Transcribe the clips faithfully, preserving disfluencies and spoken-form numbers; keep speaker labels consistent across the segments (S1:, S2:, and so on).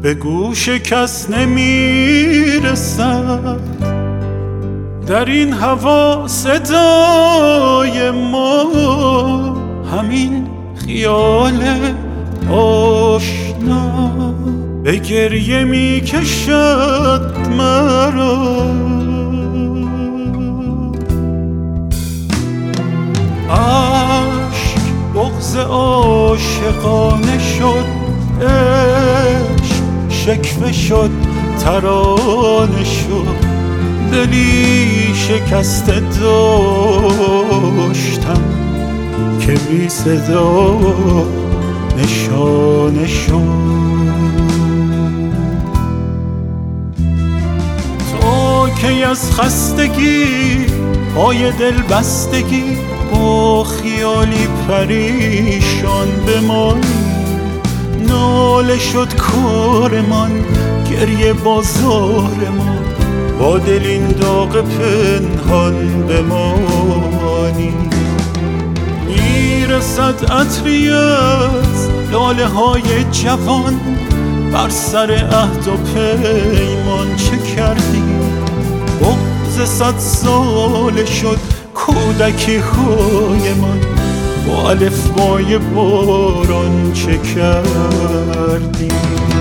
S1: به گوش کس نمیرسد. در این هوا صدای ما همین خیال آشنا به گریه می کشد مرا. عشق بغض عاشقانه شد، عشق شکوه شد، ترانه شد. دلی شکسته داشتم که بی صدا نشانه شد. تو که از خستگی پای دل بستگی با خیالی پریشان بمانی. ناله شد کارمان، گریه بازارمان، با دل این داغ پنهان بمانی. میرسد عطری از لاله های جوان، بر سر عهد و پیمان چه کردی؟ بغض صد ساله شد کودکی های من، با الفبای باران چه کردی؟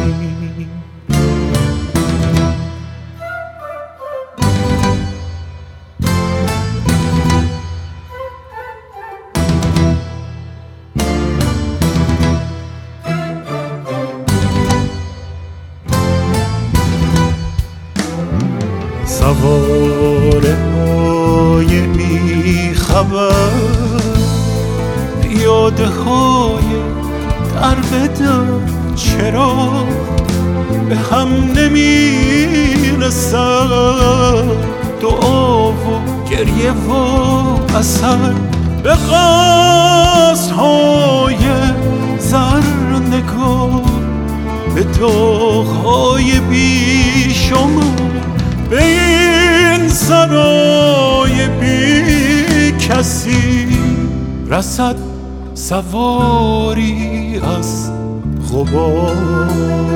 S1: سواره های بی خبر، پیاده های در بدر، چرا به هم نمی رسد دعا و گریه و اثر؟ به قصد های زر نگاه، به داغ های بی شما، به این سرای بی کسی رسد سواری از غبار.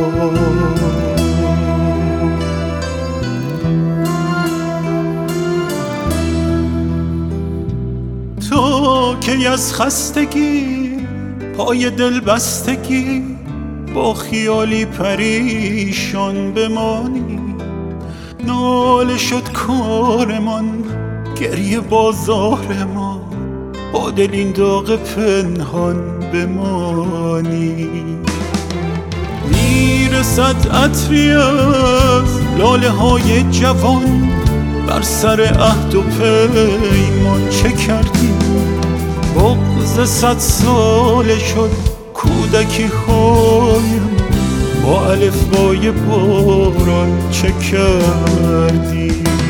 S1: تو که از خستگی پای دل بستگی با خیالی پریشان بمانی. ناله شد کارمان، گریه بازارمان، با دل این داغ پنهان بمانی. میرسد عطری از لاله های جوان، بر سر عهد و پیمان چه کردی؟ بغض صد ساله شد کودکی هایم، با الفبای باران چه کردی؟